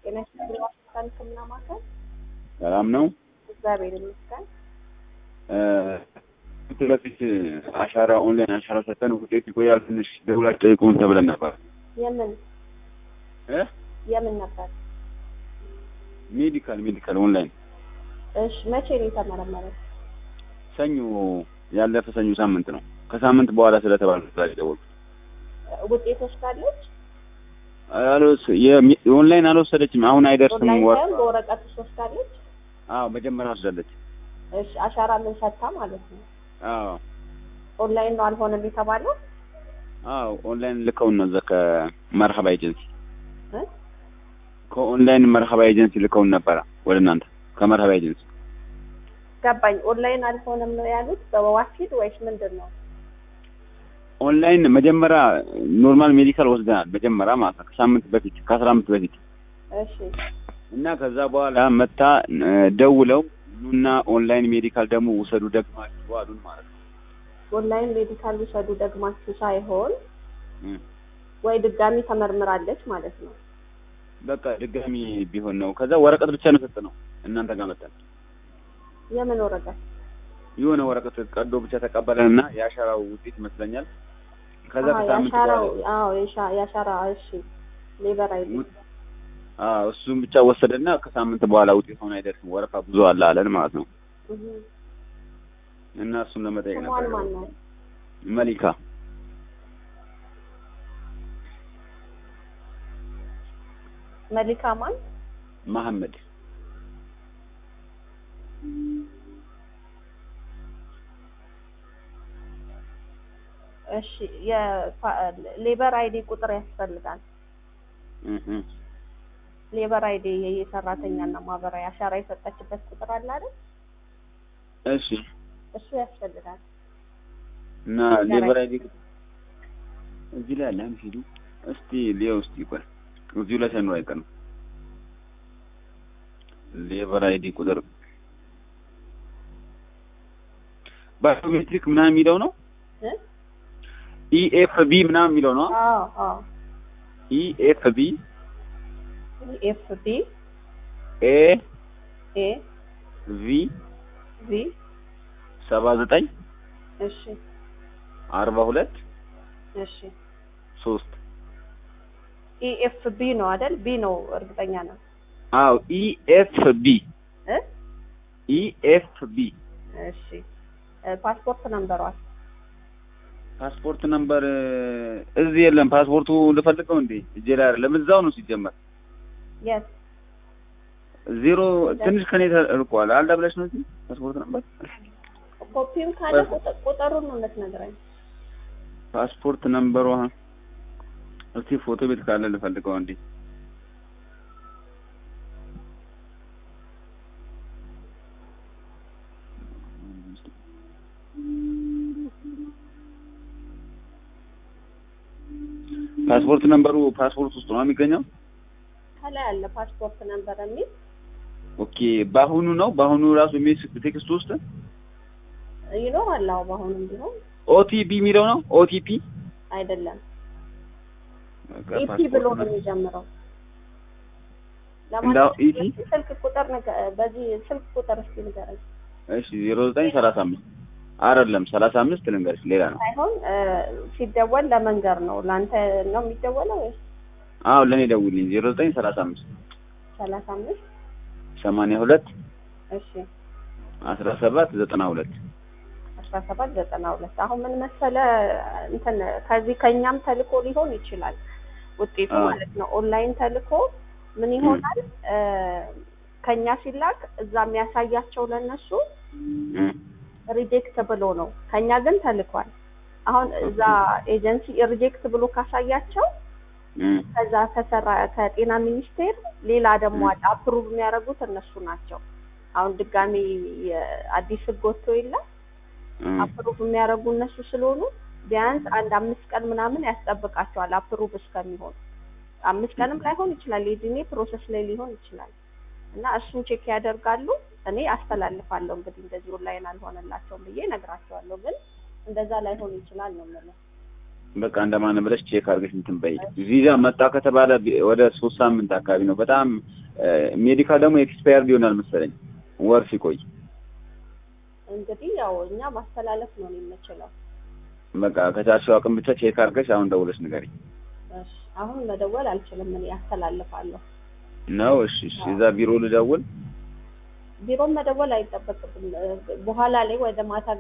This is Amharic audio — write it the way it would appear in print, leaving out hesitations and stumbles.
ጤና ይስጥልኝ ዋሽንግተን ህክምና ማዕከል። ሰላም ነው? እግዚአብሔር ይመስገን። በፊት አሻራ ኦንላይን አሻራ ሰጠን ውጤት ይቆያል ትንሽ ደውላችሁ ጠይቁን ተብለን ነበር። የምን ነበር? ሜዲካል ኦንላይን። እሺ መቼ ነው የተመረመረው? ሰኞ ያለፈ ሰኞ ሳምንት ነው። ከሳምንት በኋላ ስለተባለ ዛሬ ደወልኩ። ውጤት ወስዳለች? የኦንላይን አልወሰደችም። አሁን አይደርስም ወር በወረቀት ወስዳለች? አዎ መጀመሪያ ወስዳለች። እሺ አሻራ ምን ሰጣ ማለት ነው? አዎ ኦንላይን ነው አልሆነም የተባለው? አዎ ኦንላይን ልከውን ነው ከመርሐባ ኤጀንሲ ከኦንላይን መርሐባ ኤጀንሲ ልከውን ነበር ወደ እናንተ ከመርሐባ ኤጀንሲ። ገባኝ። ኦንላይን አልሆነም ነው ያሉት በዋሲድ ወይስ ምንድነው? ኦንላይን መጀመሪያ ኖርማል ሜዲካል ወስደናል መጀመሪያ ማለት ከሳምንት በፊት ከ15 በፊት። እሺ እና ከዛ በኋላ መታ ደውለው ኑና ኦንላይን ሜዲካል ደግሞ ውሰዱ ደግማችሁ አሉን ማለት ነው። ኦንላይን ሜዲካል ውሰዱ ደግማችሁ ሳይሆን ወይ ድጋሚ ተመርምራለች ማለት ነው። በቃ ድጋሚ ቢሆን ነው። ከዛ ወረቀት ብቻ ነው ሰጠነው እናንተ ጋር መጣን። የምን ወረቀት? የሆነ ወረቀት ቀዶ ብቻ ተቀበለንና የአሻራው ውጤት ይመስለኛል። ከዛ ከሳምንት የአሻራ እሺ ሌበር አይዲ እሱም ብቻ ወሰደና ከሳምንት በኋላ ውጤት ሆነ አይደርስም ወረፋ ብዙ አለ አለን ማለት ነው። እና እሱን ለመጠየቅ ነበር። መሊካ ማን? መሐመድ። እሺ የሌበር አይዲ ቁጥር ያስፈልጋል። ሌበር አይዲ የሰራተኛና ማህበራዊ አሻራ የሰጠችበት ቁጥር አለ አይደል? እሺ እሱ ያስፈልጋል። እና ሌበር አይዲ እዚህ ላይ አለ ሂዱ እስቲ ሊያው እስቲ ቆይ እዚሁ ላይ ሳይኖር አይቀርም። ሌበር አይዲ ቁጥር ባዮሜትሪክ ምናምን የሚለው ነው ኢኤፍቢ ምናምን የሚለው ነው። አዎ ኢኤፍቢ ኤ ቪ 79 እሺ 42 እሺ 3 ኢኤፍቢ ነው አይደል? ቢ ነው እርግጠኛ ነው። አዎ ኢኤፍቢ ኢኤፍቢ። እሺ ፓስፖርት ነምበር እዚህ የለም። ፓስፖርቱ ልፈልገው እንዴ? እጄ ላይ አይደለም። እዛው ነው ሲጀመር። የስ ዜሮ ትንሽ ከኔ ተርቋል። አለ ብለሽ ነው እዚህ ፓስፖርት ነምበር ኮፒም ካለ ቁጥሩን ነው የምትነግረኝ። ፓስፖርት ነምበሯ እስቲ ፎቶ ቤት ካለ ልፈልገው እንዴ? ፓስፖርት ነምበሩ ፓስፖርት ውስጥ ነው የሚገኘው። ከላይ አለ ፓስፖርት ነምበር የሚል። ኦኬ በአሁኑ ራሱ ቴክስት ውስጥ ይኖራል። አዎ በአሁኑም ቢሆን ኦቲፒ የሚለው ነው። ኦቲፒ አይደለም ኢቲ ብሎ ነው የሚጀምረው። ለማንኛውም ስልክ ቁጥር በዚህ ስልክ ቁጥር እስኪ ንገረኝ። እሺ 0935 አይደለም 35 ልንገርሽ፣ ሌላ ነው ሳይሆን ሲደወል ለመንገር ነው። ላንተ ነው የሚደወለው ወይስ? አዎ ለኔ ደውልኝ 0935 82 እሺ 1792 አሁን ምን መሰለ እንትን ከዚህ ከኛም ተልኮ ሊሆን ይችላል ውጤቱ ማለት ነው። ኦንላይን ተልኮ ምን ይሆናል ከኛ ሲላክ እዛ የሚያሳያቸው ለነሱ ሪጀክት ብሎ ነው። ከኛ ግን ተልኳል። አሁን እዛ ኤጀንሲ ሪጀክት ብሎ ካሳያቸው ከዛ ከጤና ሚኒስቴር ሌላ ደግሞ አፕሩቭ የሚያደርጉት እነሱ ናቸው። አሁን ድጋሚ አዲስ ህግ ወጥቶ የለ አፕሩቭ የሚያደርጉ እነሱ ስለሆኑ ቢያንስ 5 ቀን ምናምን ያስጠብቃቸዋል አፕሩቭ እስከሚሆን። 5 ቀንም ላይሆን ይችላል፣ የዲኔ ፕሮሰስ ላይ ሊሆን ይችላል። እና እሱን ቼክ ያደርጋሉ። እኔ አስተላልፋለሁ እንግዲህ እንደዚህ ኦንላይን አልሆነላቸውም ብዬ ነግራቸዋለሁ። ግን እንደዛ ላይሆን ይችላል ነው ማለት። በቃ እንደማን ብለሽ ቼክ አድርገሽ እንትን በይ። ቪዛ መጣ ከተባለ ወደ 3 ሳምንት አካባቢ ነው። በጣም ሜዲካል ደግሞ ኤክስፓየርድ ይሆናል መሰለኝ ወር ሲቆይ። እንግዲህ ያው እኛ ማስተላለፍ ነው የምንችለው። በቃ ከቻልሽው አቅም ብቻ ቼክ አድርገሽ አሁን ደውለሽ ንገሪኝ። እሺ አሁን መደወል አልችልም፣ እኔ ያስተላልፋለሁ ነው? እሺ እሺ፣ እዛ ቢሮ ልደውል? ቢሮም መደወል አይጠበቅብም። በኋላ ላይ ወደ ማታ